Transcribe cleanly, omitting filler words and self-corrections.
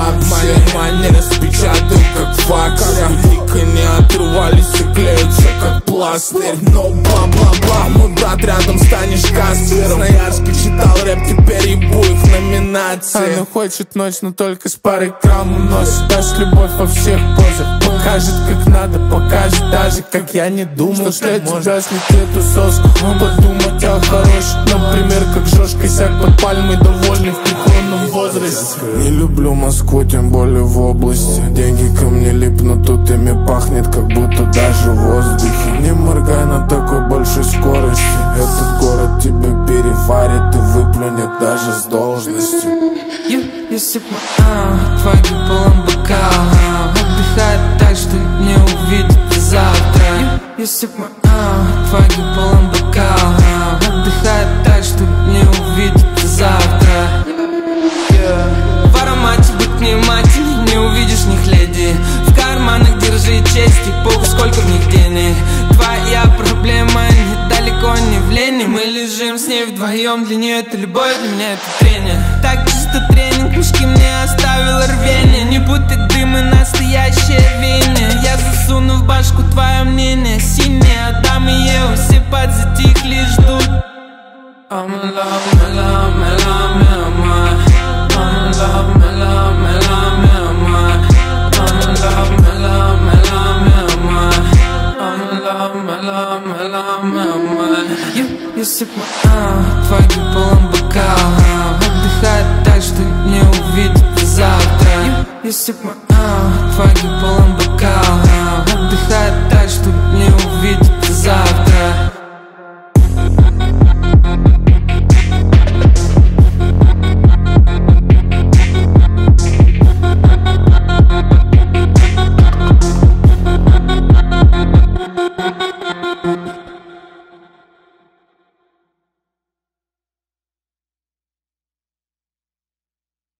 Мои манеры распечатаю как факс. Дико не отрывались и клеются как пластырь. Но бла-бла-бла, мой брат рядом станешь кассиром. Красноярский читал рэп, теперь ебу их номинации. Она хочет ночь, но только с парой грамм уносит. Даст любовь во всех позах, покажет как надо, покажет даже как я не думал, что для тебя слить эту соску. Подумать о хорошем, например, как Жош Косяк под пальмой, довольный в преклонном возрасте. Не люблю Москву, тем более в области. Деньги ко мне липнут, тут ими пахнет, как будто даже в воздухе. Не моргай на такой большой скорости. Этот город тебя переварит и выплюнет даже с должностью. Если б твой полон бокал, отдыхает так, что не увидит завтра. Если б твой полон бокал, отдыхает так, что не увидит завтра. В аромате быть внимательней, не увидишь них леди. В карманах держи честь и похуй, сколько в них денег. Твоя проблема недалеко не в лени. Мы лежим с ней вдвоем, для нее это любовь, для меня это тренинг. Так чисто тренинг, мешки мне оставил рвение. Не путай дым и настоящее веяние. Я засуну в башку твое мнение. Синее, Адам и Ева, все подзатихли и ждут. I'm in love, my love, my love, my love. I'm in love, my love, my love, my love. I'm in love, my love, my love, my love. I'm in love, my love, my love, my love. Если б твой полон бокал, отдыхает так, что не увидит завтра. Если б твой полон бокал, отдыхает так, что